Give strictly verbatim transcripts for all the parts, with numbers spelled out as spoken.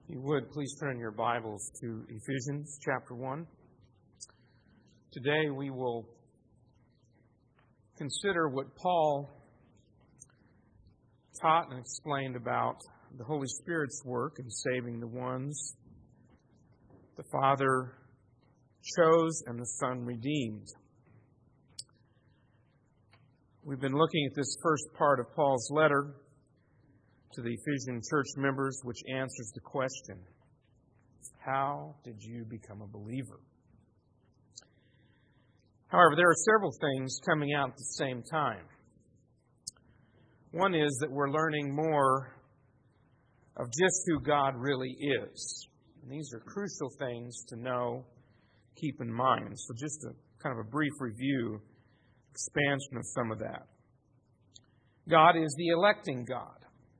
If you would, please turn your Bibles to Ephesians chapter one. Today we will consider what Paul taught and explained about the Holy Spirit's work in saving the ones the Father chose and the Son redeemed. We've been looking at this first part of Paul's letter to the Ephesian church members, which answers the question, how did you become a believer? However, there are several things coming out at the same time. One is that we're learning more of just who God really is. And these are crucial things to know, keep in mind. So just a kind of a brief review, expansion of some of that. God is the electing God.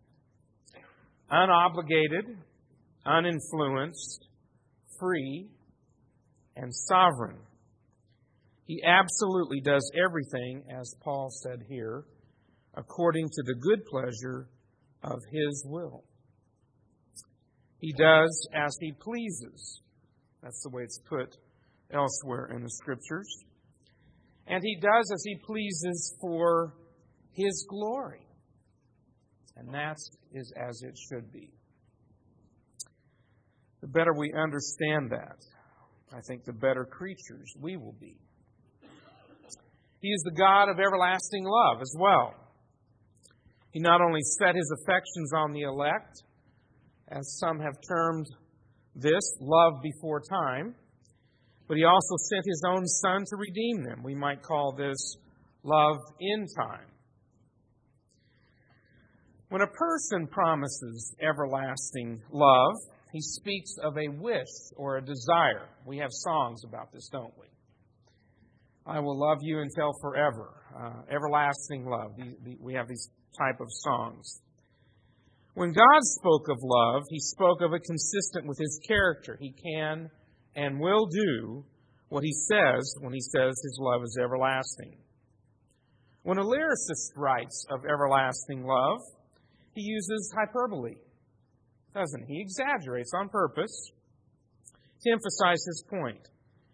Unobligated, uninfluenced, free, and sovereign. He absolutely does everything, as Paul said here, according to the good pleasure of His will. He does as He pleases. That's the way it's put elsewhere in the Scriptures. And He does as He pleases for His glory. And that is as it should be. The better we understand that, I think the better creatures we will be. He is the God of everlasting love as well. He not only set His affections on the elect, as some have termed this, love before time, but He also sent His own Son to redeem them. We might call this love in time. When a person promises everlasting love, he speaks of a wish or a desire. We have songs about this, don't we? I will love you until forever. Uh, everlasting love. The, the, we have these type of songs. When God spoke of love, He spoke of it consistent with His character. He can and will do what He says when He says His love is everlasting. When a lyricist writes of everlasting love, he uses hyperbole, doesn't he? He exaggerates on purpose to emphasize his point.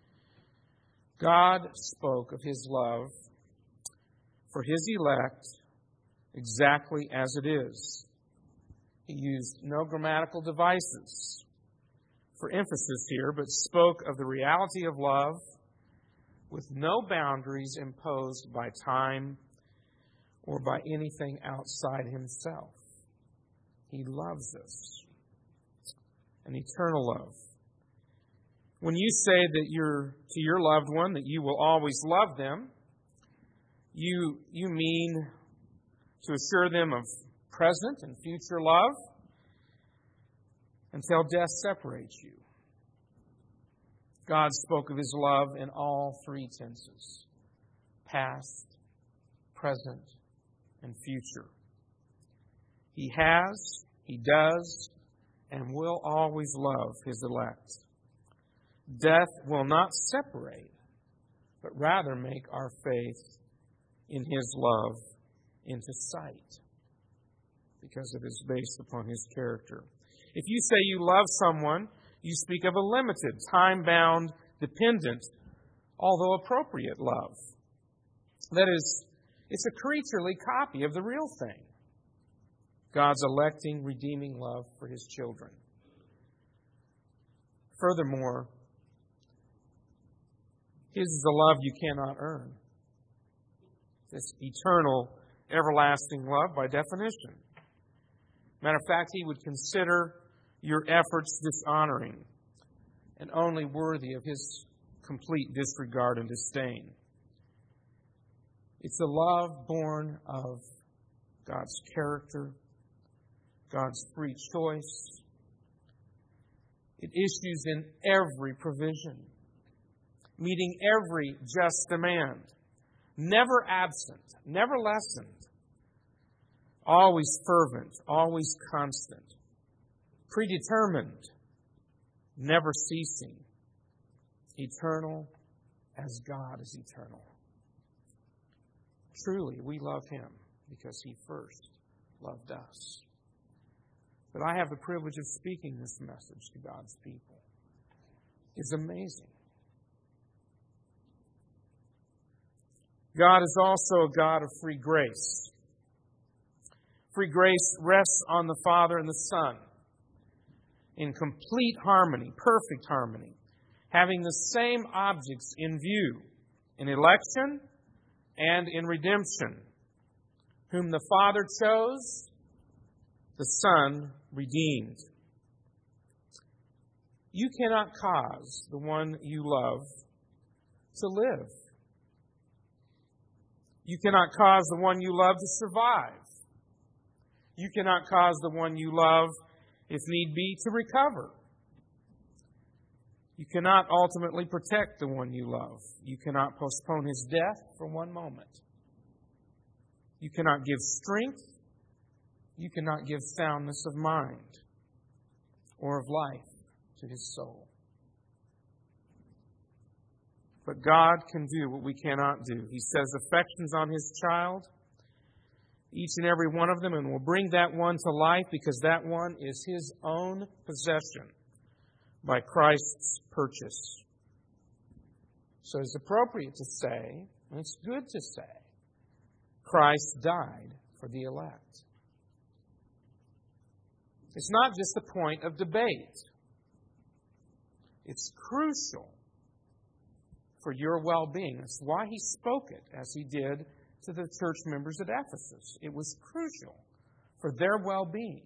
God spoke of His love for His elect exactly as it is. He used no grammatical devices for emphasis here, but spoke of the reality of love with no boundaries imposed by time or by anything outside Himself. He loves us. An eternal love. When you say that you're to your loved one that you will always love them, you, you mean to assure them of present and future love until death separates you. God spoke of His love in all three tenses: past, present, and future. He has, He does, and will always love His elect. Death will not separate, but rather make our faith in His love into sight, because it is based upon His character. If you say you love someone, you speak of a limited, time-bound, dependent, although appropriate love. That is, it's a creaturely copy of the real thing. God's electing, redeeming love for His children. Furthermore, His is a love you cannot earn. This eternal, everlasting love by definition. Matter of fact, He would consider your efforts dishonoring and only worthy of His complete disregard and disdain. It's a love born of God's character, God's free choice. It issues in every provision, meeting every just demand, never absent, never lessened, always fervent, always constant, predetermined, never ceasing, eternal as God is eternal. Truly, we love Him because He first loved us. But I have the privilege of speaking this message to God's people. It's amazing. God is also a God of free grace. Free grace rests on the Father and the Son in complete harmony, perfect harmony, having the same objects in view in election and in redemption. Whom the Father chose, the Son redeemed. You cannot cause the one you love to live. You cannot cause the one you love to survive. You cannot cause the one you love, if need be, to recover. You cannot ultimately protect the one you love. You cannot postpone his death for one moment. You cannot give strength. You cannot give soundness of mind or of life to his soul. But God can do what we cannot do. He says affections on his child, each and every one of them, and will bring that one to life because that one is his own possession by Christ's purchase. So it's appropriate to say, and it's good to say, Christ died for the elect. It's not just a point of debate. It's crucial for your well-being. That's why he spoke it as he did to the church members at Ephesus. It was crucial for their well-being.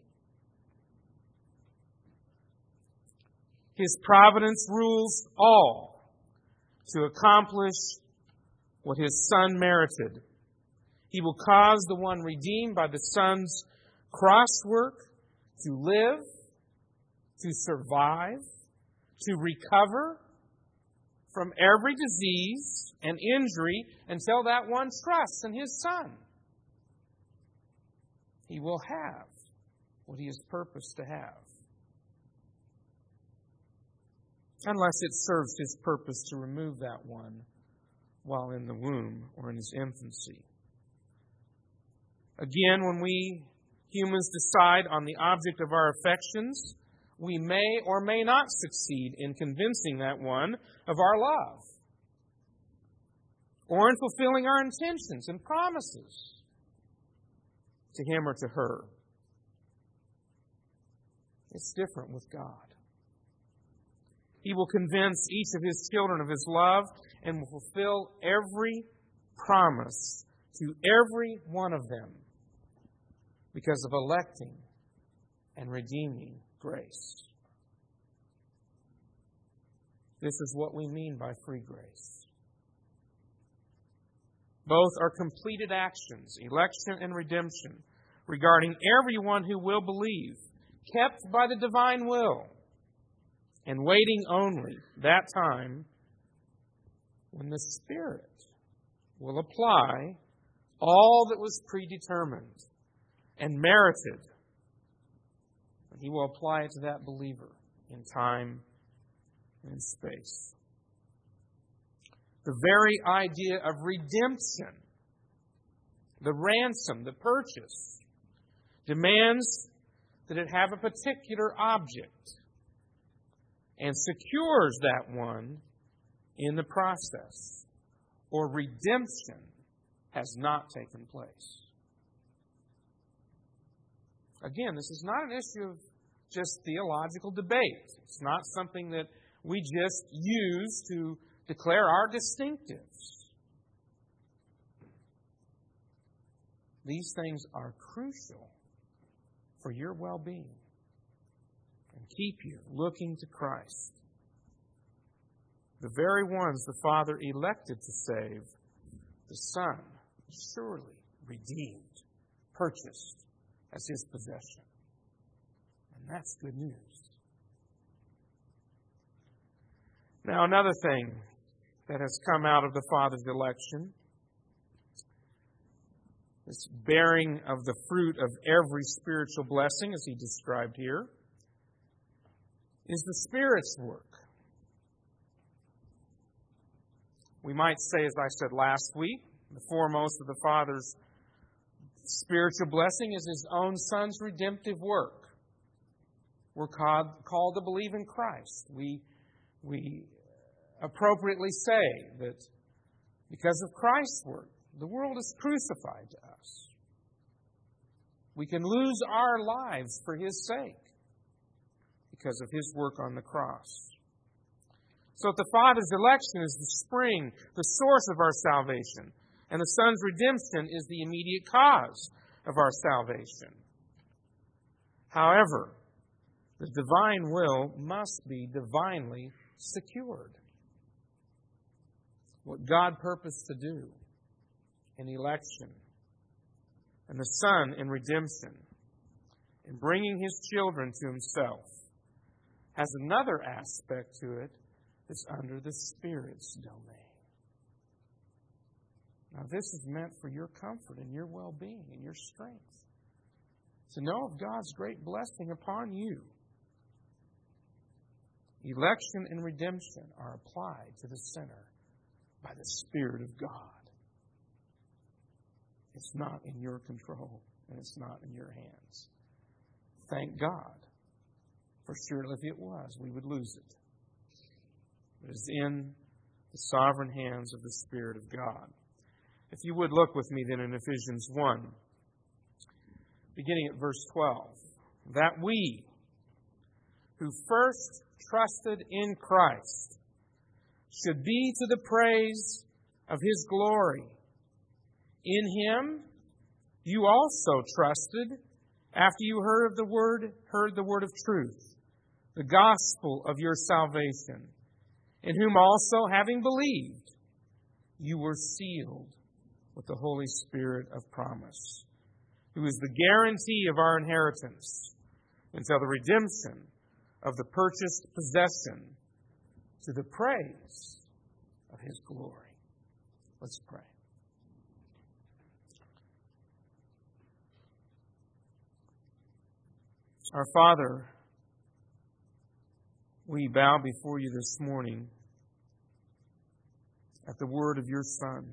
His providence rules all to accomplish what his Son merited. He will cause the one redeemed by the Son's cross work to live, to survive, to recover from every disease and injury until that one trusts in his Son. He will have what he has purposed to have. Unless it serves his purpose to remove that one while in the womb or in his infancy. Again, when we humans decide on the object of our affections, we may or may not succeed in convincing that one of our love or in fulfilling our intentions and promises to him or to her. It's different with God. He will convince each of his children of his love and will fulfill every promise to every one of them because of electing and redeeming grace. This is what we mean by free grace. Both are completed actions, election and redemption, regarding everyone who will believe, kept by the divine will, and waiting only that time when the Spirit will apply all that was predetermined and merited. He will apply it to that believer in time and in space. The very idea of redemption, the ransom, the purchase, demands that it have a particular object and secures that one in the process, or redemption has not taken place. Again, this is not an issue of just theological debate. It's not something that we just use to declare our distinctives. These things are crucial for your well-being and keep you looking to Christ. The very ones the Father elected to save, the Son surely redeemed, purchased as his possession. And that's good news. Now, another thing that has come out of the Father's election, this bearing of the fruit of every spiritual blessing, as he described here, is the Spirit's work. We might say, as I said last week, the foremost of the Father's spiritual blessing is his own Son's redemptive work. we're called, called to believe in Christ. We, we appropriately say that because of Christ's work, the world is crucified to us. We can lose our lives for His sake because of His work on the cross. So that the Father's election is the spring, the source of our salvation, and the Son's redemption is the immediate cause of our salvation. However, the divine will must be divinely secured. What God purposed to do in election, and the Son in redemption, in bringing His children to Himself, has another aspect to it that's under the Spirit's domain. Now, this is meant for your comfort and your well-being and your strength. To know of God's great blessing upon you. Election and redemption are applied to the sinner by the Spirit of God. It's not in your control, and it's not in your hands. Thank God. For surely if it was, we would lose it. It is in the sovereign hands of the Spirit of God. If you would look with me then in Ephesians one, beginning at verse twelve. That we, who first trusted in Christ, should be to the praise of His glory. In Him you also trusted, after you heard of the word, heard the word of truth, the gospel of your salvation, in whom also, having believed, you were sealed with the Holy Spirit of promise, who is the guarantee of our inheritance until the redemption of the purchased possession, to the praise of His glory. Let's pray. Our Father, we bow before You this morning at the word of Your Son.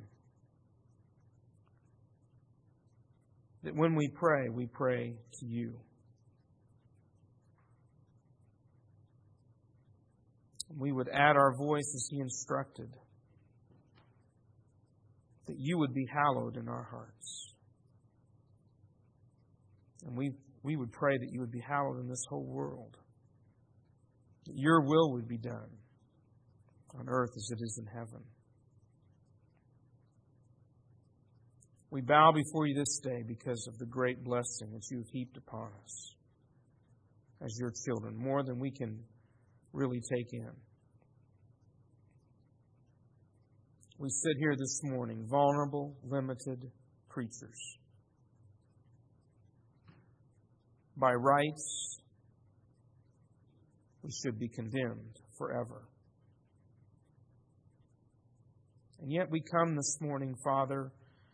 That when we pray, we pray to You. We would add our voice as He instructed, that You would be hallowed in our hearts. And we, we would pray that You would be hallowed in this whole world, that Your will would be done on earth as it is in heaven. We bow before You this day because of the great blessing that You have heaped upon us as Your children, more than we can really take in. We sit here this morning, vulnerable, limited creatures. By rights, we should be condemned forever. And yet we come this morning, Father,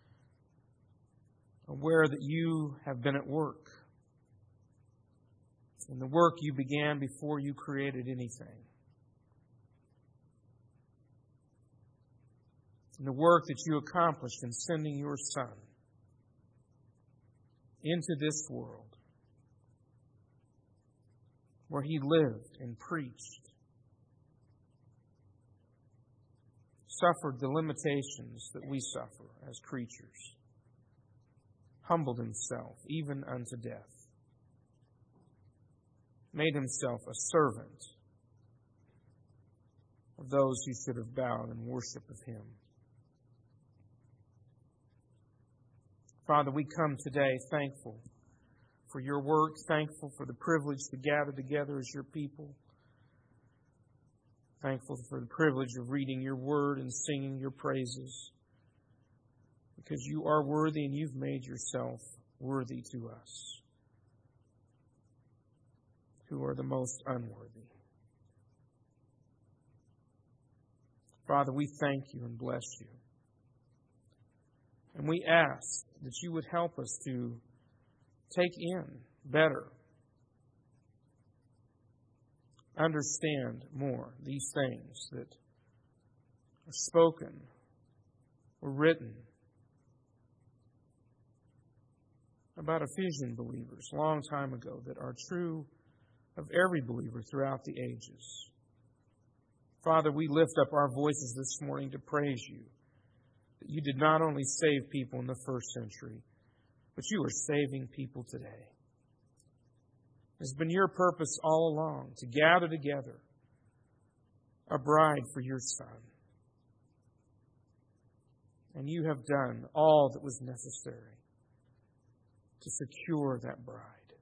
aware that You have been at work. And the work You began before You created anything. And the work that You accomplished in sending Your Son into this world, where He lived and preached, suffered the limitations that we suffer as creatures, humbled Himself even unto death, made Himself a servant of those who should have bowed in worship of Him. Father, we come today thankful for Your work, thankful for the privilege to gather together as Your people, thankful for the privilege of reading Your word and singing Your praises, because You are worthy and You've made Yourself worthy to us, who are the most unworthy. Father, we thank You and bless You. And we ask that You would help us to take in better, understand more these things that are spoken or written about Ephesian believers a long time ago that are true of every believer throughout the ages. Father, we lift up our voices this morning to praise you, that you did not only save people in the first century, but you are saving people today. It's been your purpose all along to gather together a bride for your Son. And you have done all that was necessary to secure that bride.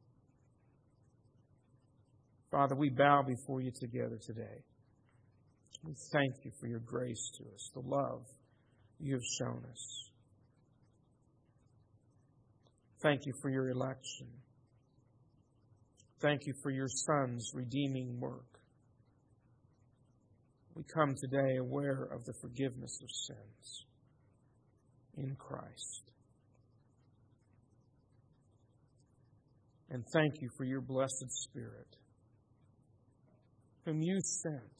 Father, we bow before you together today. We thank you for your grace to us, the love you have shown us. Thank you for your election. Thank you for your Son's redeeming work. We come today aware of the forgiveness of sins in Christ. And thank you for your blessed Spirit, whom you sent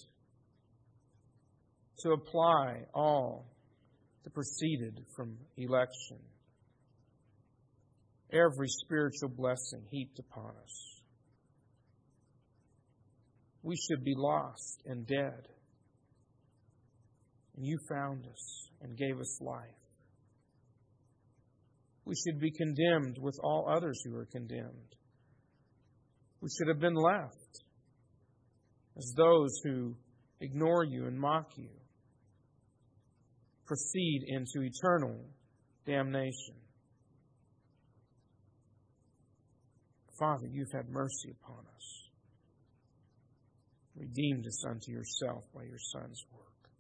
to apply all that proceeded from election, every spiritual blessing heaped upon us. We should be lost and dead, and you found us and gave us life. We should be condemned with all others who are condemned. We should have been left as those who ignore you and mock you, proceed into eternal damnation. Father, you've had mercy upon us, redeemed us unto yourself by your Son's work.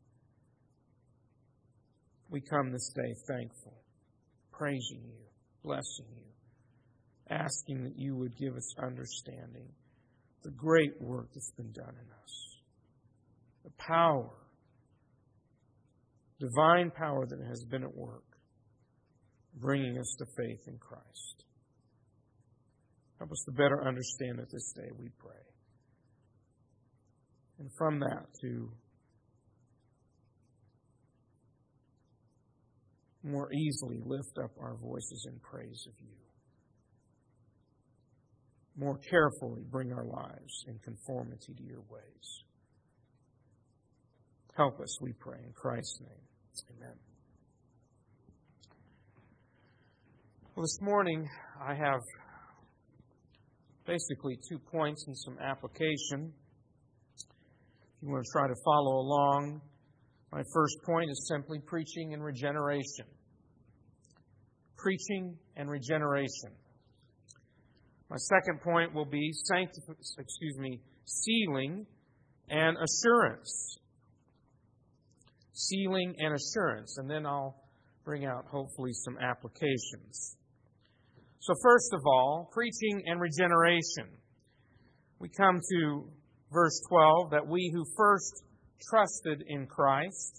We come this day thankful, praising you, blessing you, asking that you would give us understanding, the great work that's been done in us, the power, divine power that has been at work, bringing us to faith in Christ. Help us to better understand it this day, we pray. And from that to more easily lift up our voices in praise of you. More carefully bring our lives in conformity to your ways. Help us, we pray, in Christ's name. Amen. Well, this morning I have basically two points and some application. If you want to try to follow along, my first point is simply preaching and regeneration. Preaching and regeneration. My second point will be sanctif- excuse me, sealing and assurance. Sealing and assurance. And then I'll bring out hopefully some applications. So first of all, preaching and regeneration. We come to verse twelve, that we who first trusted in Christ,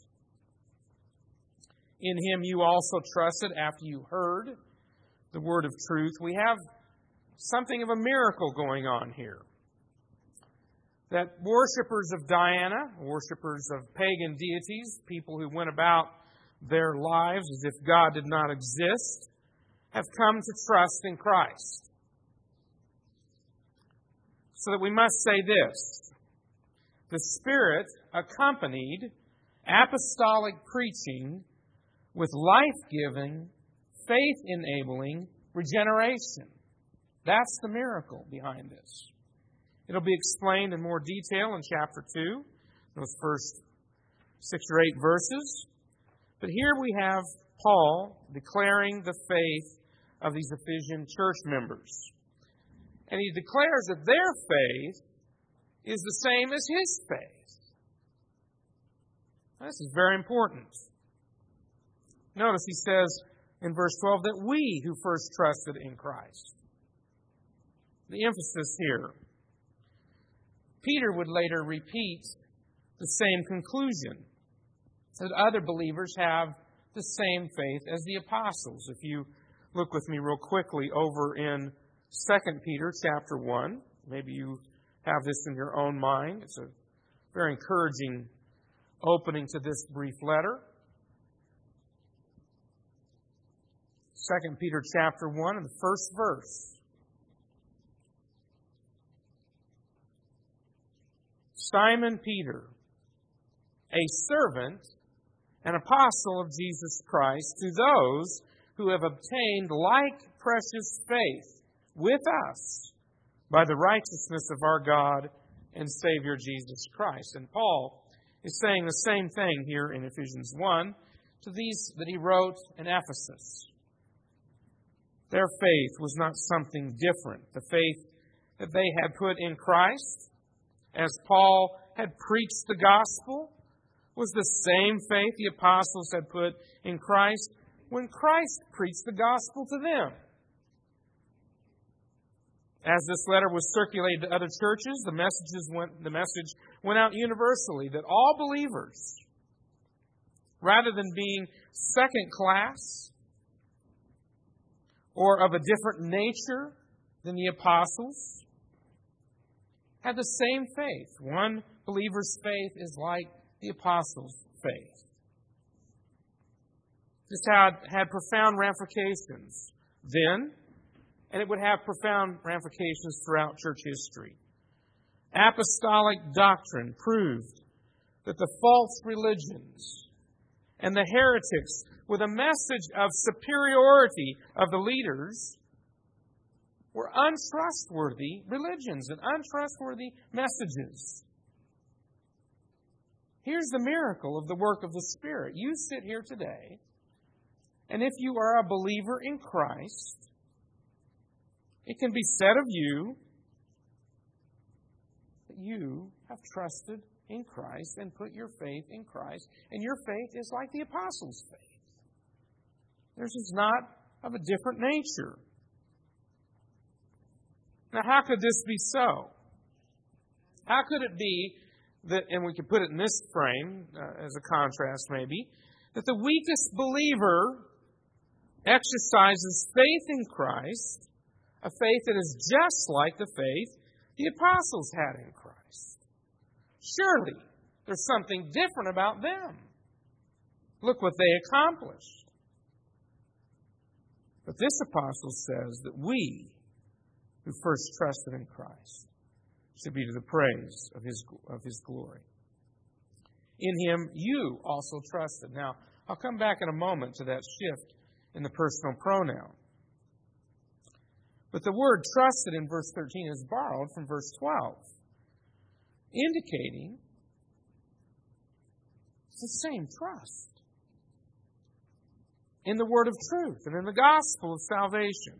in Him you also trusted after you heard the word of truth. We have something of a miracle going on here. That worshippers of Diana, worshippers of pagan deities, people who went about their lives as if God did not exist, have come to trust in Christ. So that we must say this: the Spirit accompanied apostolic preaching with life-giving, faith-enabling regeneration. That's the miracle behind this. It'll be explained in more detail in chapter two, those first six or eight verses. But here we have Paul declaring the faith of these Ephesian church members. And he declares that their faith is the same as his faith. This is very important. Notice he says in verse twelve that we who first trusted in Christ. The emphasis here. Peter would later repeat the same conclusion, that other believers have the same faith as the apostles. If you look with me real quickly over in Second Peter chapter one, maybe you have this in your own mind. It's a very encouraging opening to this brief letter. Second Peter chapter one and the first verse. Simon Peter, a servant and apostle of Jesus Christ, to those who have obtained like precious faith with us by the righteousness of our God and Savior Jesus Christ. And Paul is saying the same thing here in Ephesians one to these that he wrote in Ephesus. Their faith was not something different. The faith that they had put in Christ, as Paul had preached the gospel, was the same faith the apostles had put in Christ when Christ preached the gospel to them. As this letter was circulated to other churches, the messages went, the message went out universally that all believers, rather than being second class or of a different nature than the apostles, had the same faith. One believer's faith is like the apostles' faith. This had, had profound ramifications then, and it would have profound ramifications throughout church history. Apostolic doctrine proved that the false religions and the heretics with a message of superiority of the leaders were untrustworthy religions and untrustworthy messages. Here's the miracle of the work of the Spirit. You sit here today, and if you are a believer in Christ, it can be said of you that you have trusted in Christ and put your faith in Christ, and your faith is like the apostles' faith. Theirs is not of a different nature. Now, how could this be so? How could it be that, and we could put it in this frame uh, as a contrast maybe, that the weakest believer exercises faith in Christ, a faith that is just like the faith the apostles had in Christ? Surely there's something different about them. Look what they accomplished. But this apostle says that we, who first trusted in Christ, should be to the praise of His, of His glory. In Him you also trusted. Now, I'll come back in a moment to that shift in the personal pronoun. But the word trusted in verse thirteen is borrowed from verse twelve, indicating it's the same trust in the word of truth and in the gospel of salvation.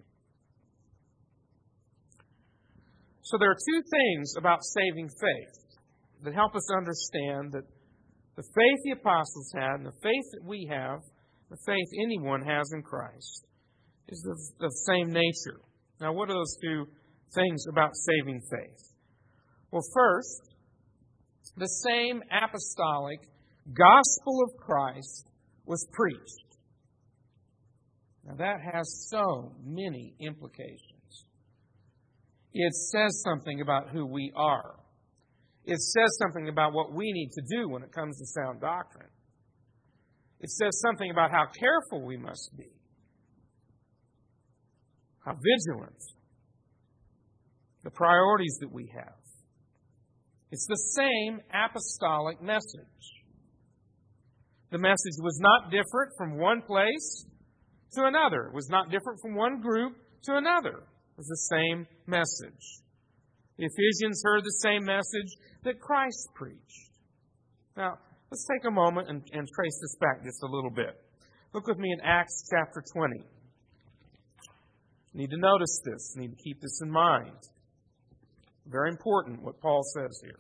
So there are two things about saving faith that help us understand that the faith the apostles had and the faith that we have, the faith anyone has in Christ, is of the same nature. Now, what are those two things about saving faith? Well, first, the same apostolic gospel of Christ was preached. Now, that has so many implications. It says something about who we are. It says something about what we need to do when it comes to sound doctrine. It says something about how careful we must be, how vigilant, the priorities that we have. It's the same apostolic message. The message was not different from one place to another. It was not different from one group to another. It was the same message. The Ephesians heard the same message that Christ preached. Now, let's take a moment and, and trace this back just a little bit. Look with me in Acts chapter twenty. You need to notice this. You need to keep this in mind. Very important what Paul says here.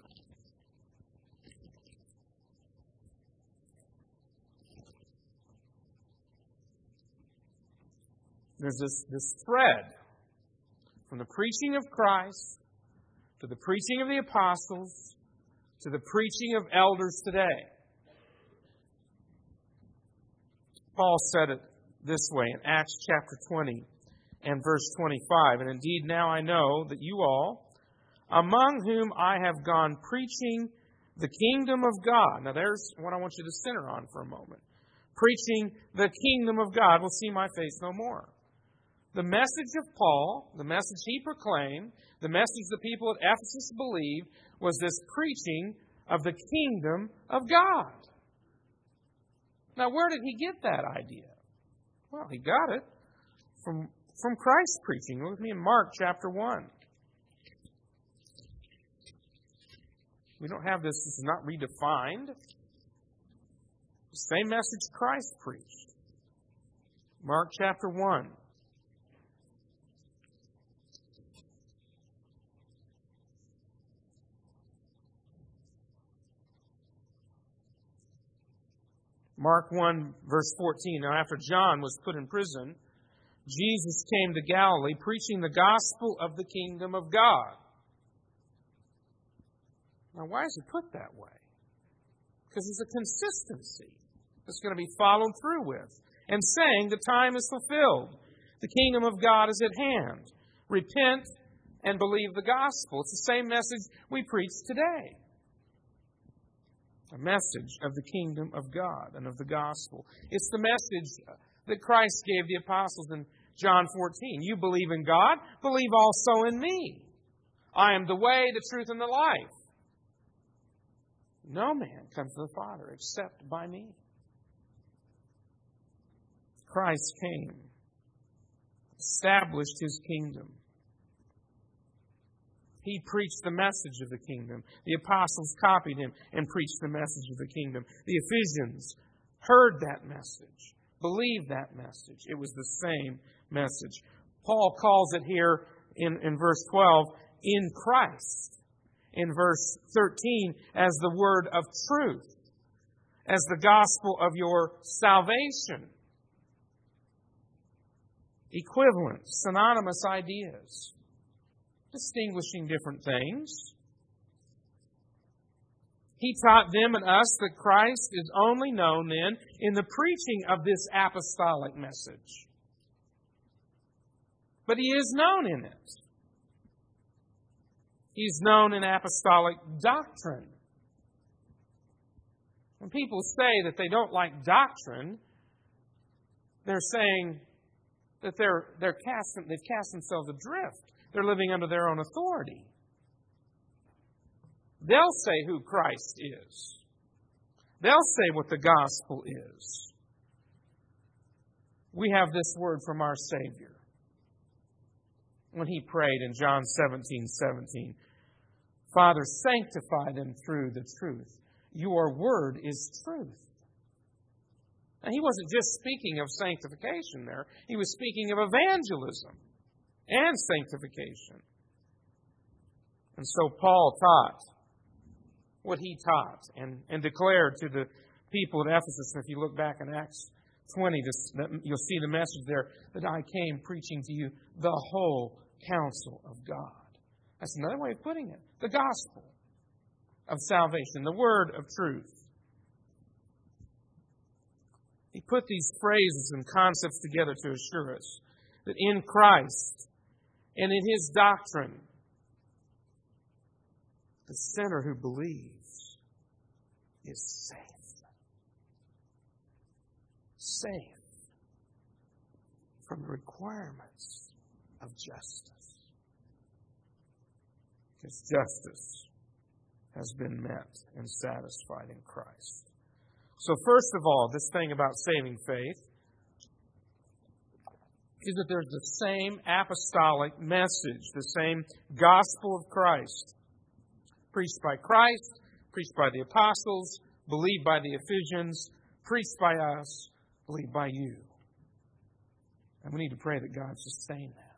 There's this, this thread from the preaching of Christ to the preaching of the apostles to the preaching of elders today. Paul said it this way in Acts chapter twenty and verse twenty-five. And indeed now I know that you all, among whom I have gone preaching the kingdom of God. Now there's what I want you to center on for a moment. Preaching the kingdom of God will see my face no more. The message of Paul, the message he proclaimed, the message the people at Ephesus believed, was this preaching of the kingdom of God. Now, where did he get that idea? Well, he got it from, from Christ's preaching. Look with me in Mark chapter one. We don't have this. This is not redefined. The same message Christ preached. Mark chapter one. Mark one, verse fourteen. Now, after John was put in prison, Jesus came to Galilee preaching the gospel of the kingdom of God. Now, why is it put that way? Because there's a consistency that's going to be followed through with. And saying the time is fulfilled. The kingdom of God is at hand. Repent and believe the gospel. It's the same message we preach today. A message of the kingdom of God and of the gospel. It's the message that Christ gave the apostles in John fourteen. You believe in God, believe also in me. I am the way, the truth, and the life. No man comes to the Father except by me. Christ came, established His kingdom. He preached the message of the kingdom. The apostles copied Him and preached the message of the kingdom. The Ephesians heard that message, believed that message. It was the same message. Paul calls it here in, in verse twelve, in Christ. In verse thirteen, as the word of truth, as the gospel of your salvation. Equivalent, synonymous ideas, distinguishing different things. He taught them and us that Christ is only known then in the preaching of this apostolic message. But He is known in it. He's known in apostolic doctrine. When people say that they don't like doctrine, they're saying that they're they're cast, they've cast themselves adrift. They're living under their own authority. They'll say who Christ is. They'll say what the gospel is. We have this word from our Savior when He prayed in John seventeen seventeen. Father, sanctify them through the truth. Your word is truth. And He wasn't just speaking of sanctification there. He was speaking of evangelism and sanctification. And so Paul taught what he taught and, and declared to the people at Ephesus. And if you look back in Acts twenty, this, you'll see the message there that I came preaching to you the whole counsel of God. That's another way of putting it. The gospel of salvation, the word of truth. He put these phrases and concepts together to assure us that in Christ and in His doctrine, the sinner who believes is safe. Safe from the requirements of justice. Because justice has been met and satisfied in Christ. So first of all, this thing about saving faith is that there's the same apostolic message, the same gospel of Christ, preached by Christ, preached by the apostles, believed by the Ephesians, preached by us, believed by you. And we need to pray that God sustain that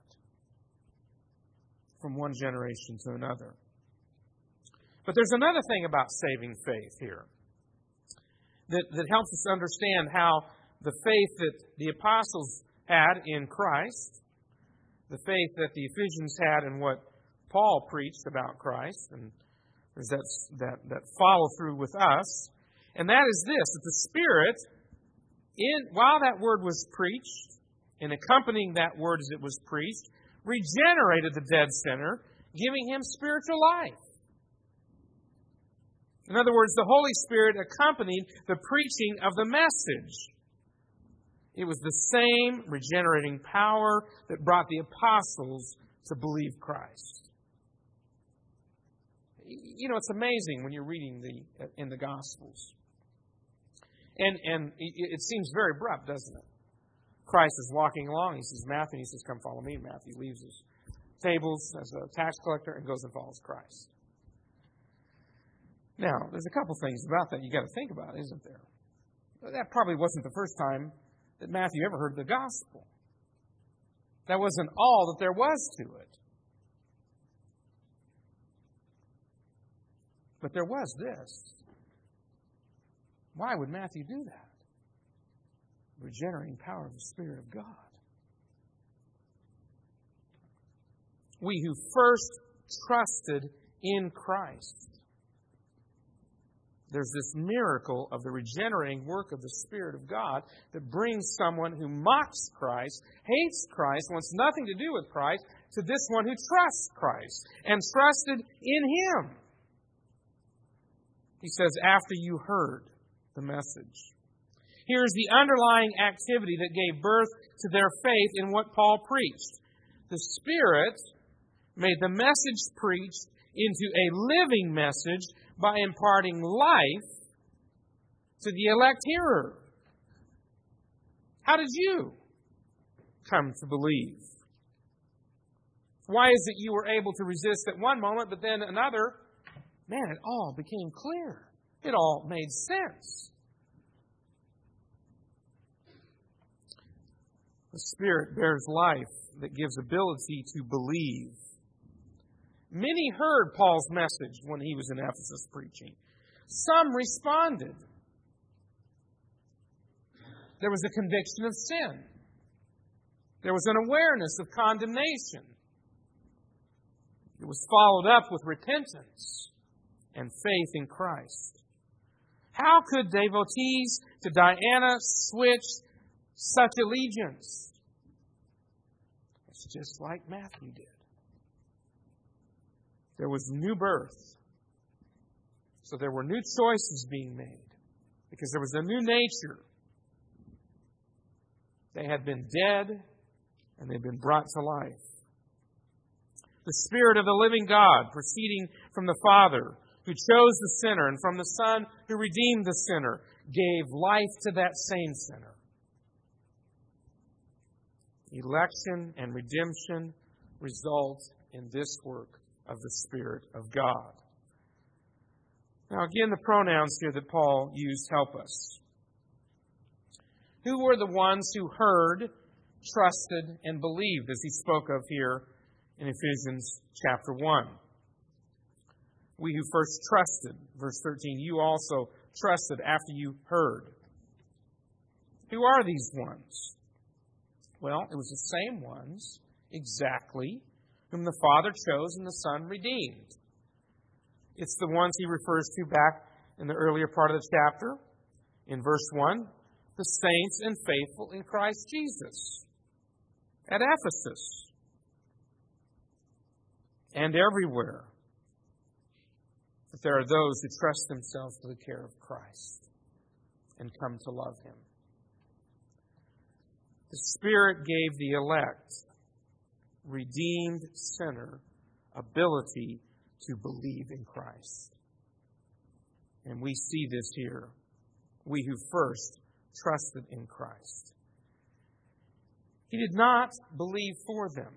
from one generation to another. But there's another thing about saving faith here that, that helps us understand how the faith that the apostles had in Christ, the faith that the Ephesians had in what Paul preached about Christ, and there's that, that, that follow through with us, and that is this, that the Spirit, in while that word was preached, and accompanying that word as it was preached, regenerated the dead sinner, giving him spiritual life. In other words, the Holy Spirit accompanied the preaching of the message It was the same regenerating power that brought the apostles to believe Christ. You know, it's amazing when you're reading the in the Gospels. And, and it seems very abrupt, doesn't it? Christ is walking along. He sees Matthew, and he says, "Come follow me." Matthew leaves his tables as a tax collector and goes and follows Christ. Now, there's a couple things about that you got to think about, isn't there? That probably wasn't the first time that Matthew ever heard the gospel. That wasn't all that there was to it. But there was this. Why would Matthew do that? Regenerating power of the Spirit of God. We who first trusted in Christ. There's this miracle of the regenerating work of the Spirit of God that brings someone who mocks Christ, hates Christ, wants nothing to do with Christ, to this one who trusts Christ and trusted in Him. He says, after you heard the message. Here's the underlying activity that gave birth to their faith in what Paul preached. The Spirit made the message preached into a living message by imparting life to the elect hearer. How did you come to believe? Why is it you were able to resist at one moment, but then another? Man, it all became clear. It all made sense. The Spirit bears life that gives ability to believe. Many heard Paul's message when he was in Ephesus preaching. Some responded. There was a conviction of sin. There was an awareness of condemnation. It was followed up with repentance and faith in Christ. How could devotees to Diana switch such allegiance? It's just like Matthew did. There was new birth. So there were new choices being made because there was a new nature. They had been dead and they'd been brought to life. The Spirit of the living God proceeding from the Father who chose the sinner and from the Son who redeemed the sinner gave life to that same sinner. Election and redemption result in this work of the Spirit of God. Now again, the pronouns here that Paul used help us. Who were the ones who heard, trusted, and believed, as he spoke of here in Ephesians chapter one? We who first trusted, verse thirteen, you also trusted after you heard. Who are these ones? Well, it was the same ones, exactly, whom the Father chose and the Son redeemed. It's the ones he refers to back in the earlier part of the chapter, in verse one, the saints and faithful in Christ Jesus, at Ephesus, and everywhere. That there are those who trust themselves to the care of Christ and come to love Him. The Spirit gave the elect, redeemed sinner, ability to believe in Christ. And we see this here. We who first trusted in Christ. He did not believe for them,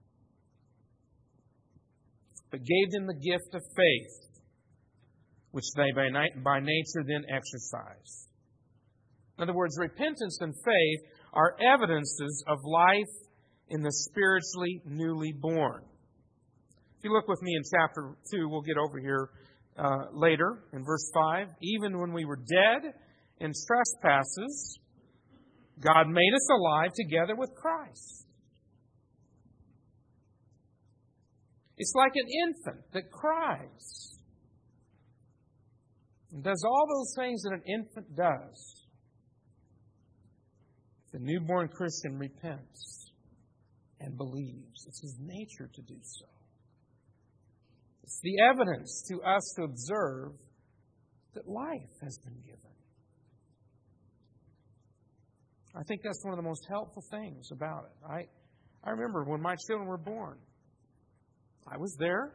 but gave them the gift of faith, which they by, by nature then exercise. In other words, repentance and faith are evidences of life in the spiritually newly born. If you look with me in chapter two, we'll get over here uh, later in verse five. Even when we were dead in trespasses, God made us alive together with Christ. It's like an infant that cries and does all those things that an infant does. The newborn Christian repents and believes. It's his nature to do so. It's the evidence to us to observe that life has been given. I think that's one of the most helpful things about it. I, I remember when my children were born, I was there.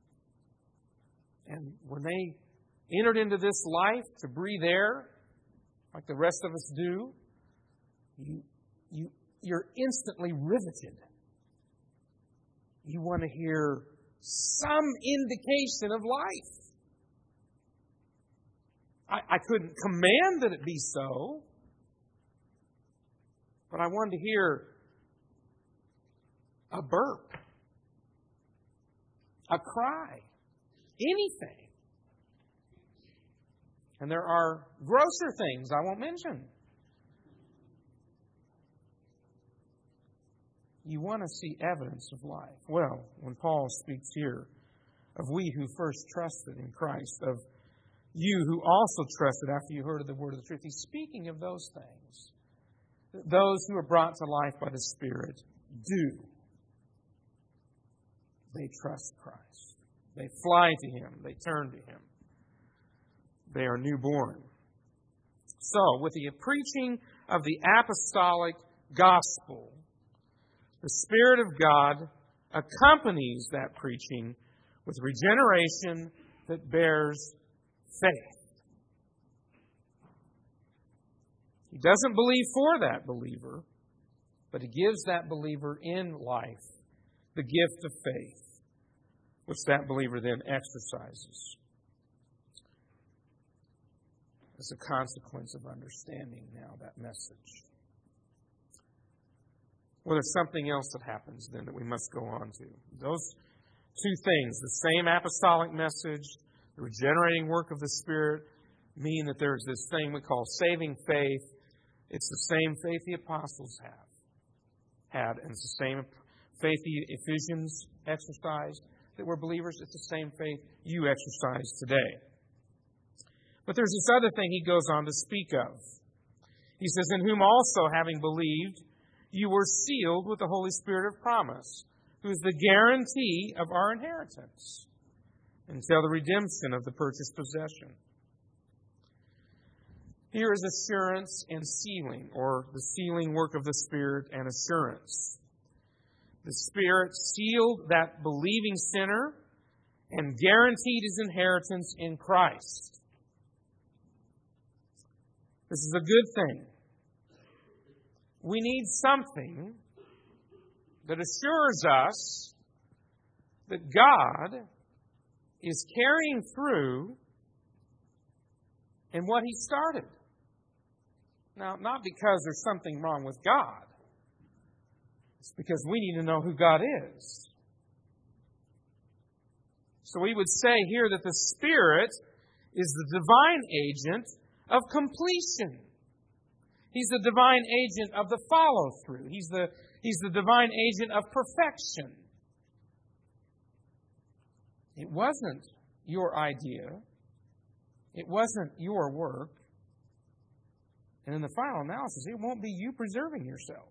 And when they entered into this life to breathe air, like the rest of us do, you, you, you're instantly riveted. You want to hear some indication of life. I, I couldn't command that it be so, but I wanted to hear a burp, a cry, anything. And there are grosser things I won't mention. You want to see evidence of life. Well, when Paul speaks here of we who first trusted in Christ, of you who also trusted after you heard of the word of the truth, he's speaking of those things. Those who are brought to life by the Spirit do. They trust Christ. They fly to Him. They turn to Him. They are newborn. So, with the preaching of the apostolic gospel, the Spirit of God accompanies that preaching with regeneration that bears faith. He doesn't believe for that believer, but He gives that believer in life the gift of faith, which that believer then exercises as a consequence of understanding now that message. Well, there's something else that happens then that we must go on to. Those two things, the same apostolic message, the regenerating work of the Spirit, mean that there's this thing we call saving faith. It's the same faith the apostles have had, and it's the same faith the Ephesians exercised that we're believers. It's the same faith you exercise today. But there's this other thing he goes on to speak of. He says, in whom also, having believed, you were sealed with the Holy Spirit of promise, who is the guarantee of our inheritance until the redemption of the purchased possession. Here is assurance and sealing, or the sealing work of the Spirit and assurance. The Spirit sealed that believing sinner and guaranteed his inheritance in Christ. This is a good thing. We need something that assures us that God is carrying through in what He started. Now, not because there's something wrong with God. It's because we need to know who God is. So we would say here that the Spirit is the divine agent of completion. He's the divine agent of the follow-through. He's the, he's the divine agent of perfection. It wasn't your idea. It wasn't your work. And in the final analysis, it won't be you preserving yourself.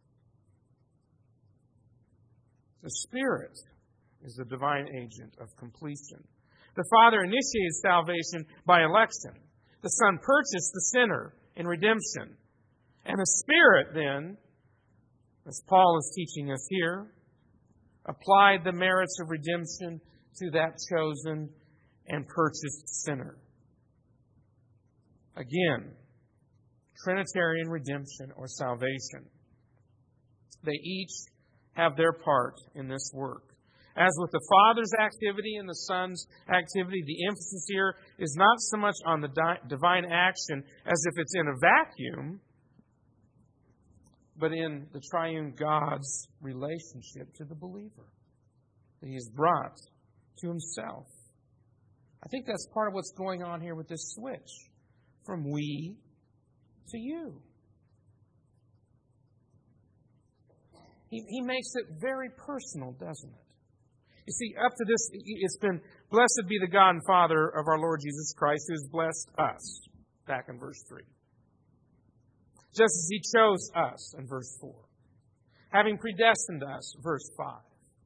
The Spirit is the divine agent of completion. The Father initiated salvation by election. The Son purchased the sinner in redemption. And the Spirit then, as Paul is teaching us here, applied the merits of redemption to that chosen and purchased sinner. Again, Trinitarian redemption or salvation. They each have their part in this work. As with the Father's activity and the Son's activity, the emphasis here is not so much on the di- divine action as if it's in a vacuum, but in the triune God's relationship to the believer that He has brought to Himself. I think that's part of what's going on here with this switch from we to you. He, he makes it very personal, doesn't it? You see, up to this, it's been, blessed be the God and Father of our Lord Jesus Christ, who has blessed us, back in verse three. Just as He chose us, in verse four. Having predestined us, verse five.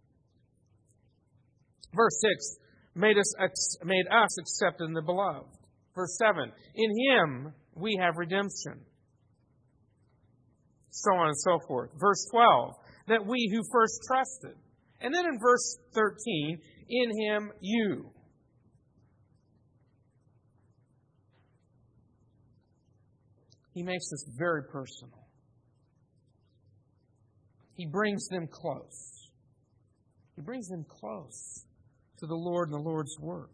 Verse six, made us, made us accepted in the Beloved. Verse seven, in Him we have redemption. so on and so forth. Verse twelve, that we who first trusted. And then in verse thirteen, in Him you. He makes this very personal. He brings them close. He brings them close to the Lord and the Lord's work.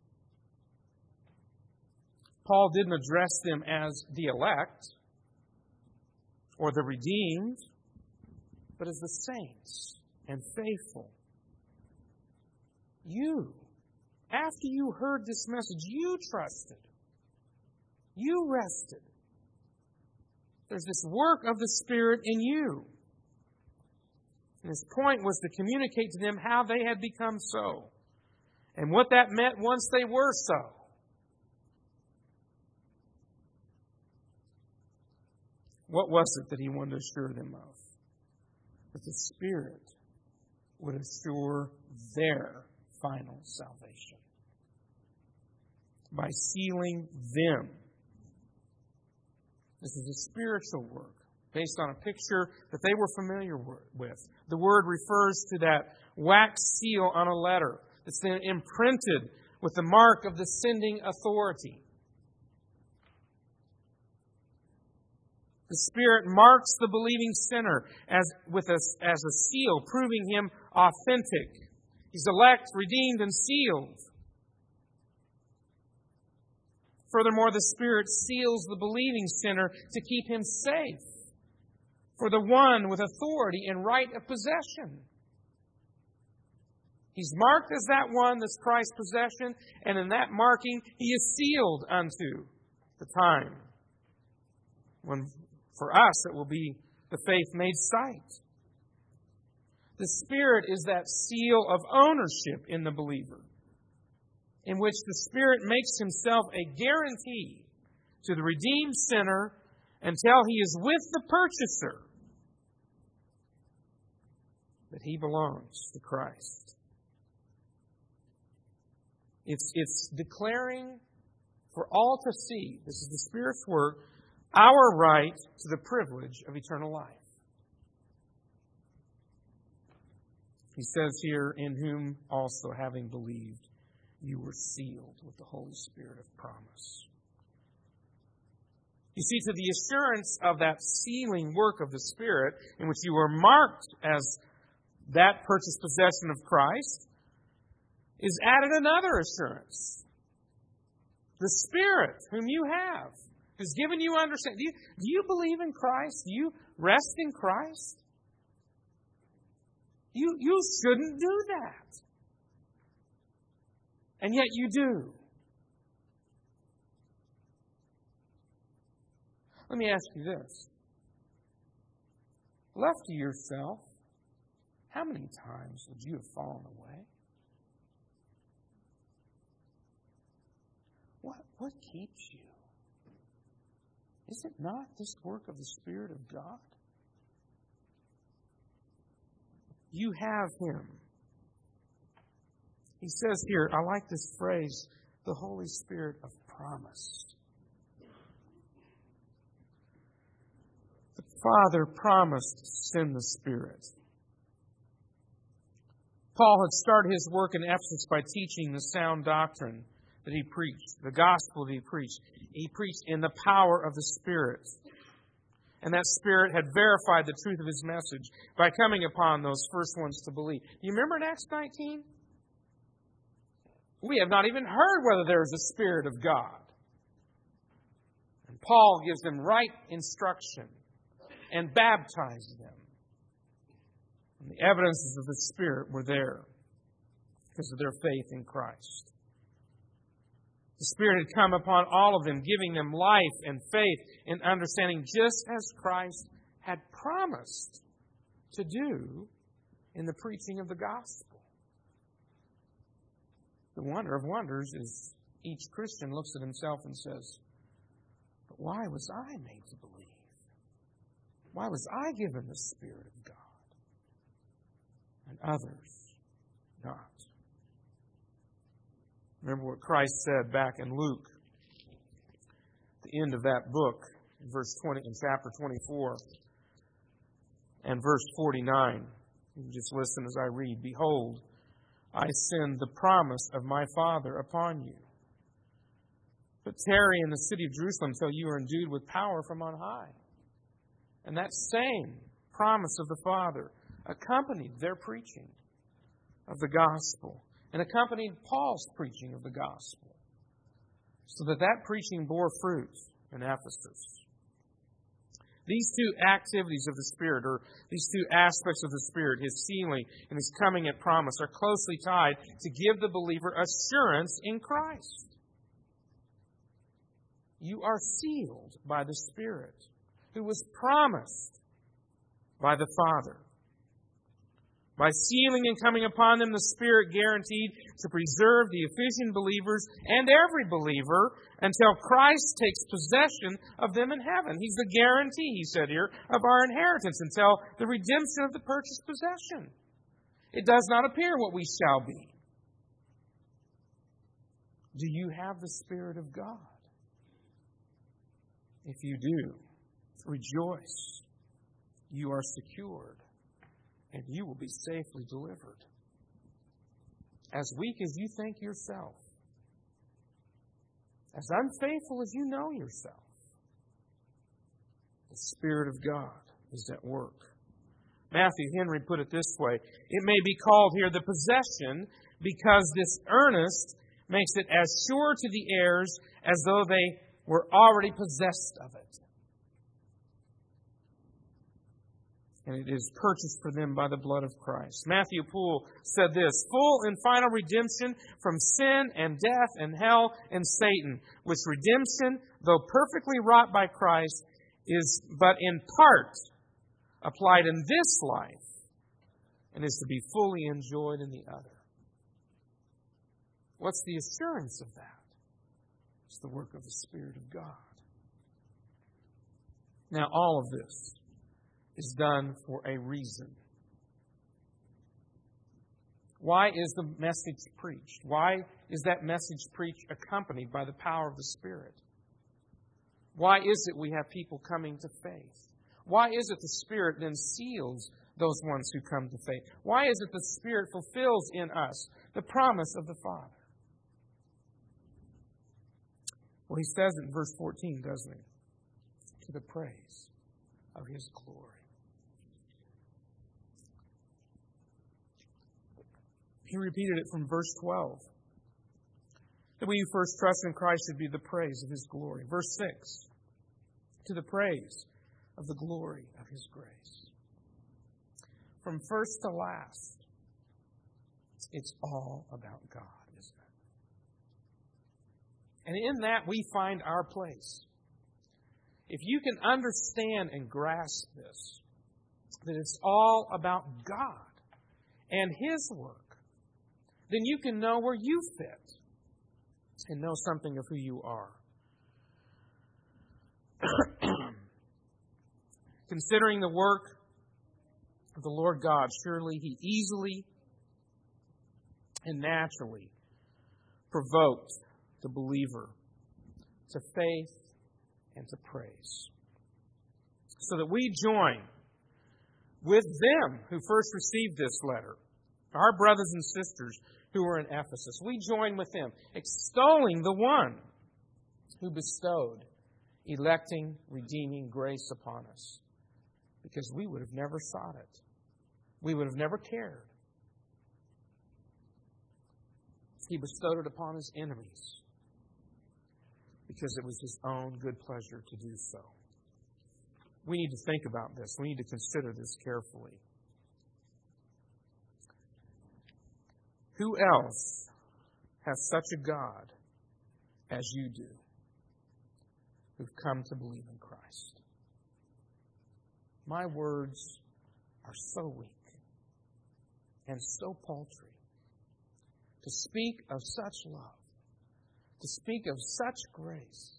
Paul didn't address them as the elect or the redeemed, but as the saints and faithful. You, after you heard this message, you trusted. You rested. There's this work of the Spirit in you. And his point was to communicate to them how they had become so, and what that meant once they were so. What was it that he wanted to assure them of? That the Spirit would assure their final salvation by sealing them. This is a spiritual work based on a picture that they were familiar with. The word refers to that wax seal on a letter that's then imprinted with the mark of the sending authority. The Spirit marks the believing sinner as with a, as a seal, proving him authentic. He's elect, redeemed, and sealed. Furthermore, the Spirit seals the believing sinner to keep him safe for the one with authority and right of possession. He's marked as that one that's Christ's possession, and in that marking, he is sealed unto the time when, for us, it will be the faith made sight. The Spirit is that seal of ownership in the believer, in which the Spirit makes Himself a guarantee to the redeemed sinner until he is with the purchaser that he belongs to Christ. It's, it's declaring for all to see, this is the Spirit's work, our right to the privilege of eternal life. He says here, in whom also having believed, you were sealed with the Holy Spirit of promise. You see, to the assurance of that sealing work of the Spirit, in which you were marked as that purchased possession of Christ, is added another assurance. The Spirit, whom you have, has given you understanding. Do you, do you believe in Christ? Do you rest in Christ? You, you shouldn't do that. And yet you do. Let me ask you this. Left to yourself, how many times would you have fallen away? What, what keeps you? Is it not this work of the Spirit of God? You have Him. He says here, I like this phrase, the Holy Spirit of promise. The Father promised to send the Spirit. Paul had started his work in Ephesus by teaching the sound doctrine that he preached, the gospel that he preached. He preached in the power of the Spirit. And that Spirit had verified the truth of his message by coming upon those first ones to believe. Do you remember in Acts nineteen? We have not even heard whether there is a Spirit of God. And Paul gives them right instruction and baptized them. And the evidences of the Spirit were there because of their faith in Christ. The Spirit had come upon all of them, giving them life and faith and understanding, just as Christ had promised to do in the preaching of the gospel. The wonder of wonders is each Christian looks at himself and says, but why was I made to believe? Why was I given the Spirit of God? And others not. Remember what Christ said back in Luke, the end of that book, in verse twenty, in chapter twenty-four. and verse forty-nine. You can just listen as I read. Behold, I send the promise of my Father upon you. But tarry in the city of Jerusalem till you are endued with power from on high. And that same promise of the Father accompanied their preaching of the gospel and accompanied Paul's preaching of the gospel, so that that preaching bore fruit in Ephesus. These two activities of the Spirit, or these two aspects of the Spirit, His sealing and His coming at promise, are closely tied to give the believer assurance in Christ. You are sealed by the Spirit, who was promised by the Father. By sealing and coming upon them, the Spirit guaranteed to preserve the Ephesian believers and every believer until Christ takes possession of them in heaven. He's the guarantee, he said here, of our inheritance until the redemption of the purchased possession. It does not appear what we shall be. Do you have the Spirit of God? If you do, rejoice. You are secured. And you will be safely delivered. As weak as you think yourself, as unfaithful as you know yourself, the Spirit of God is at work. Matthew Henry put it this way: it may be called here the possession because this earnest makes it as sure to the heirs as though they were already possessed of it. And it is purchased for them by the blood of Christ. Matthew Poole said this: full and final redemption from sin and death and hell and Satan, which redemption, though perfectly wrought by Christ, is but in part applied in this life and is to be fully enjoyed in the other. What's the assurance of that? It's the work of the Spirit of God. Now, all of this is done for a reason. Why is the message preached? Why is that message preached accompanied by the power of the Spirit? Why is it we have people coming to faith? Why is it the Spirit then seals those ones who come to faith? Why is it the Spirit fulfills in us the promise of the Father? Well, he says it in verse fourteen, doesn't he? To the praise of His glory. He repeated it from verse twelve. That we who first trust in Christ should be the praise of His glory. Verse six. To the praise of the glory of His grace. From first to last, it's all about God, isn't it? And in that we find our place. If you can understand and grasp this, that it's all about God and His work, then you can know where you fit and know something of who you are. Considering the work of the Lord God, surely He easily and naturally provoked the believer to faith and to praise, so that we join with them who first received this letter, our brothers and sisters who were in Ephesus. We join with them, extolling the one who bestowed electing, redeeming grace upon us, because we would have never sought it. We would have never cared. He bestowed it upon His enemies because it was His own good pleasure to do so. We need to think about this. We need to consider this carefully. Who else has such a God as you do, who've come to believe in Christ? My words are so weak and so paltry to speak of such love, to speak of such grace,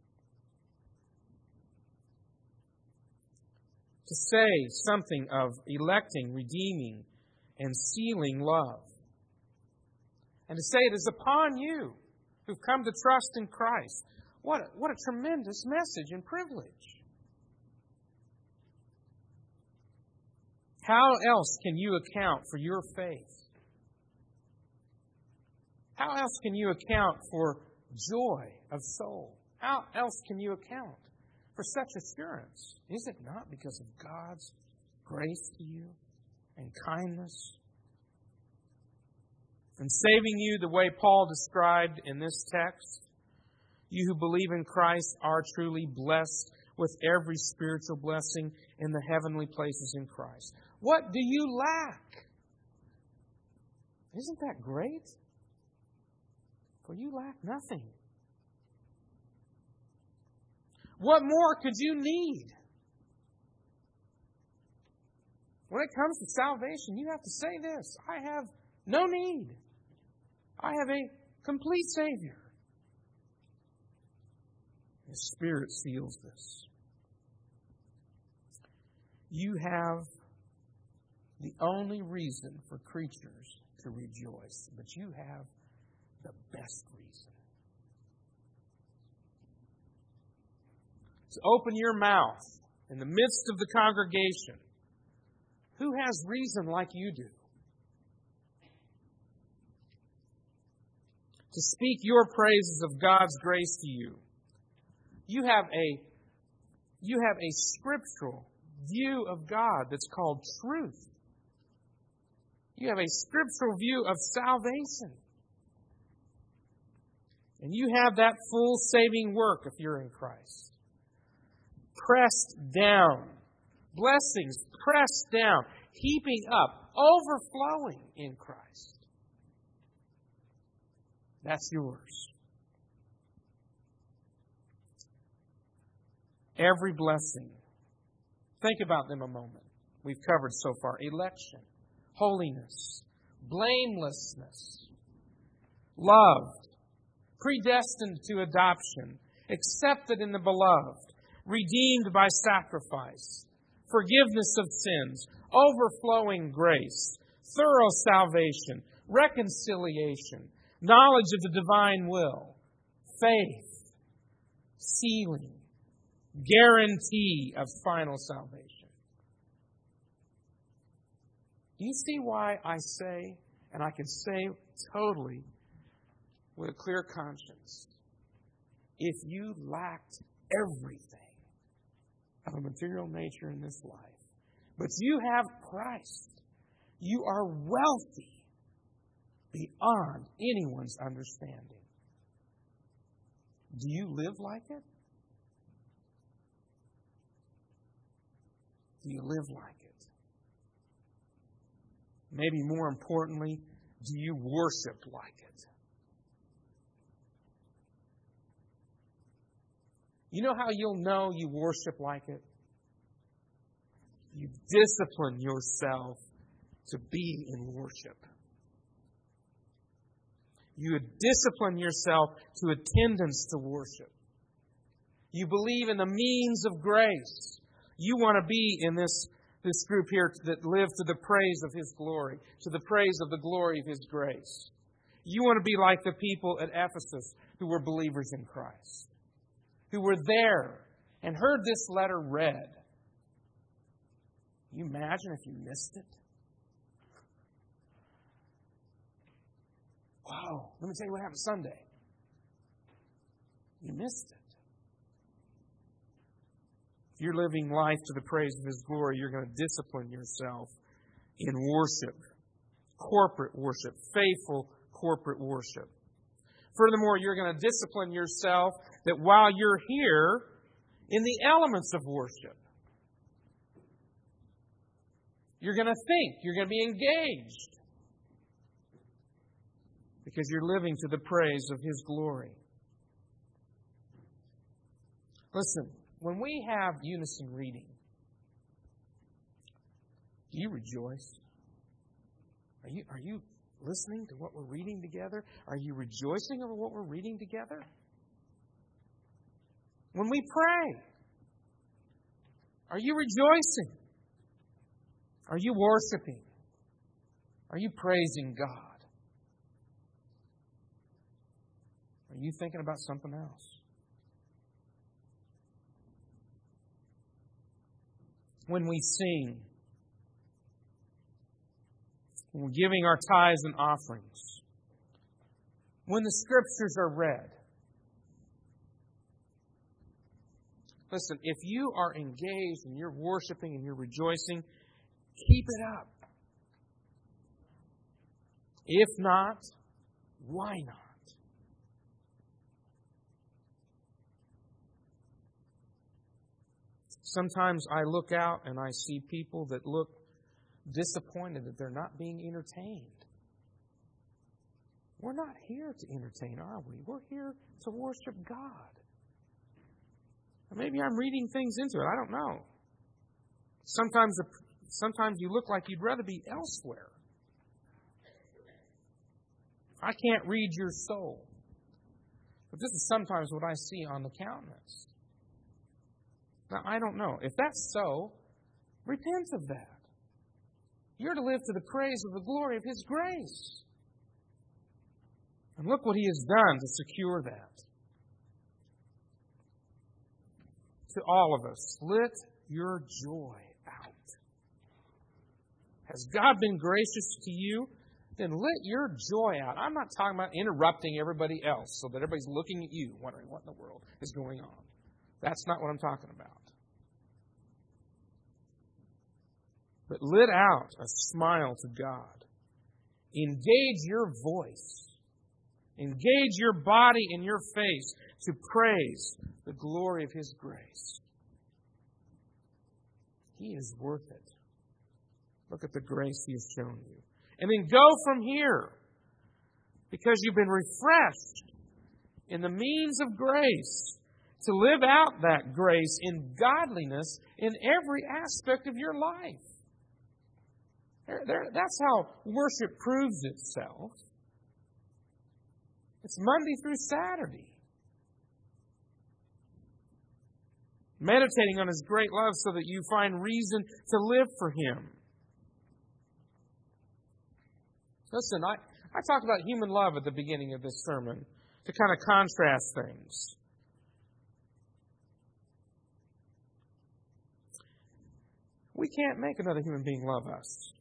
to say something of electing, redeeming, and sealing love. And to say it is upon you who've come to trust in Christ. What a, what a tremendous message and privilege. How else can you account for your faith? How else can you account for joy of soul? How else can you account for such assurance? Is it not because of God's grace to you and kindness? And saving you the way Paul described in this text, you who believe in Christ are truly blessed with every spiritual blessing in the heavenly places in Christ. What do you lack? Isn't that great? For you lack nothing. What more could you need? When it comes to salvation, you have to say this: I have no need. I have a complete Savior. The Spirit seals this. You have the only reason for creatures to rejoice, but you have the best reason. So open your mouth in the midst of the congregation. Who has reason like you do? To speak your praises of God's grace to you. You have a, you have a scriptural view of God that's called truth. You have a scriptural view of salvation. And you have that full saving work if you're in Christ. Pressed down. Blessings pressed down. Heaping up. Overflowing in Christ. That's yours. Every blessing. Think about them a moment. We've covered so far. Election. Holiness. Blamelessness. Loved. Predestined to adoption. Accepted in the beloved. Redeemed by sacrifice. Forgiveness of sins. Overflowing grace. Thorough salvation. Reconciliation. Knowledge of the divine will. Faith. Sealing. Guarantee of final salvation. Do you see why I say, and I can say totally with a clear conscience, if you lacked everything of a material nature in this life, but you have Christ, you are wealthy beyond anyone's understanding. Do you live like it? Do you live like it? Maybe more importantly, do you worship like it? You know how you'll know you worship like it? You discipline yourself to be in worship. You discipline yourself to attendance to worship. You believe in the means of grace. You want to be in this, this group here that live to the praise of His glory, to the praise of the glory of His grace. You want to be like the people at Ephesus who were believers in Christ, who were there and heard this letter read. Can you imagine if you missed it? Wow, let me tell you what happened Sunday. You missed it. If you're living life to the praise of His glory, you're going to discipline yourself in worship, corporate worship, faithful corporate worship. Furthermore, you're going to discipline yourself that while you're here, in the elements of worship, you're going to think, you're going to be engaged, because you're living to the praise of His glory. Listen, when we have unison reading, do you rejoice? Are you, are you listening to what we're reading together? Are you rejoicing over what we're reading together? When we pray, are you rejoicing? Are you worshiping? Are you praising God? Are you thinking about something else? When we sing, when we're giving our tithes and offerings, when the Scriptures are read. Listen, if you are engaged and you're worshiping and you're rejoicing, keep it up. If not, why not? Sometimes I look out and I see people that look disappointed that they're not being entertained. We're not here to entertain, are we? We're here to worship God. Maybe I'm reading things into it. I don't know. Sometimes, sometimes you look like you'd rather be elsewhere. I can't read your soul. But this is sometimes what I see on the countenance. Now, I don't know. If that's so, repent of that. You're to live to the praise of the glory of His grace. And look what He has done to secure that. To all of us, let your joy out. Has God been gracious to you? Then let your joy out. I'm not talking about interrupting everybody else so that everybody's looking at you, wondering what in the world is going on. That's not what I'm talking about. But let out a smile to God. Engage your voice. Engage your body and your face to praise the glory of His grace. He is worth it. Look at the grace He has shown you. And then go from here, because you've been refreshed in the means of grace, to live out that grace in godliness in every aspect of your life. There, there, that's how worship proves itself. It's Monday through Saturday. Meditating on His great love so that you find reason to live for Him. Listen, I, I talked about human love at the beginning of this sermon to kind of contrast things. We can't make another human being love us.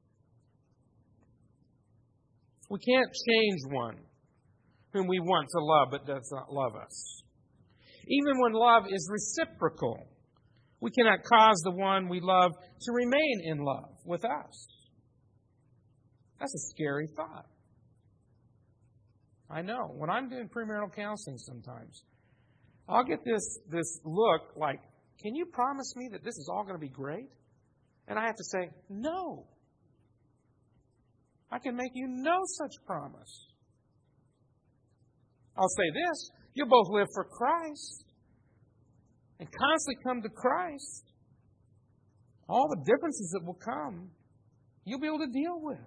We can't change one whom we want to love but does not love us. Even when love is reciprocal, we cannot cause the one we love to remain in love with us. That's a scary thought. I know. When I'm doing premarital counseling sometimes, I'll get this, this look like, can you promise me that this is all going to be great? And I have to say, no. I can make you no such promise. I'll say this, you'll both live for Christ and constantly come to Christ. All the differences that will come, you'll be able to deal with.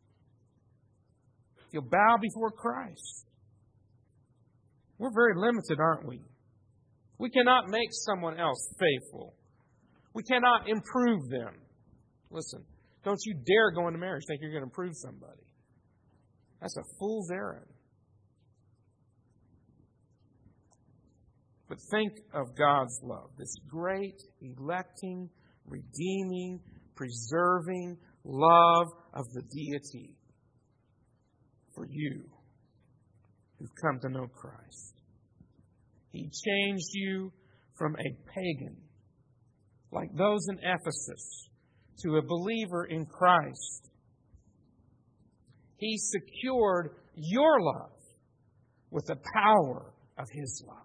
You'll bow before Christ. We're very limited, aren't we? We cannot make someone else faithful. We cannot improve them. Listen, don't you dare go into marriage think you're going to improve somebody. That's a fool's errand. But think of God's love, this great, electing, redeeming, preserving love of the deity for you who've come to know Christ. He changed you from a pagan, like those in Ephesus, to a believer in Christ. He secured your love with the power of His love.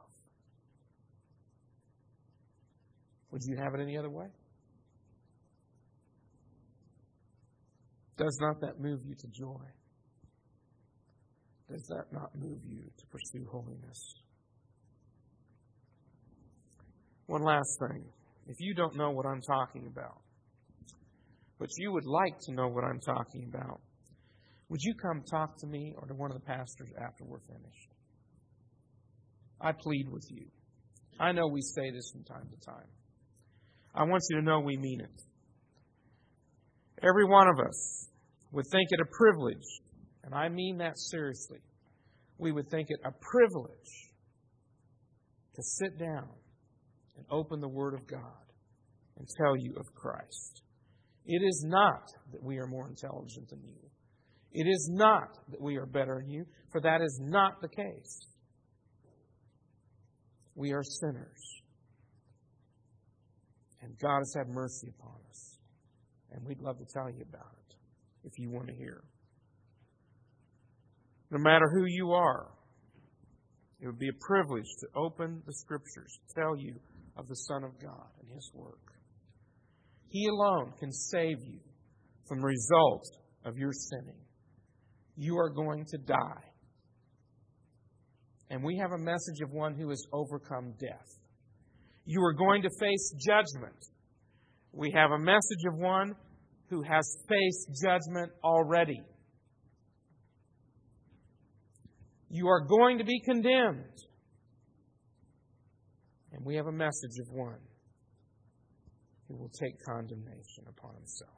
Would you have it any other way? Does not that move you to joy? Does that not move you to pursue holiness? One last thing. If you don't know what I'm talking about, but you would like to know what I'm talking about, would you come talk to me or to one of the pastors after we're finished? I plead with you. I know we say this from time to time. I want you to know we mean it. Every one of us would think it a privilege, and I mean that seriously. We would think it a privilege to sit down and open the Word of God and tell you of Christ. It is not that we are more intelligent than you. It is not that we are better than you, for that is not the case. We are sinners. And God has had mercy upon us. And we'd love to tell you about it if you want to hear. No matter who you are, it would be a privilege to open the Scriptures, to tell you of the Son of God and His work. He alone can save you from the result of your sinning. You are going to die. And we have a message of one who has overcome death. You are going to face judgment. We have a message of one who has faced judgment already. You are going to be condemned. And we have a message of one who will take condemnation upon himself.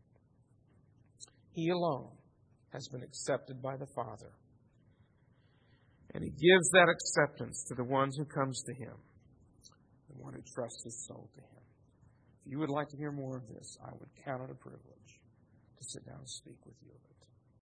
He alone has been accepted by the Father. And He gives that acceptance to the ones who comes to Him, the one who trusts his soul to Him. If you would like to hear more of this, I would count it a privilege to sit down and speak with you of it.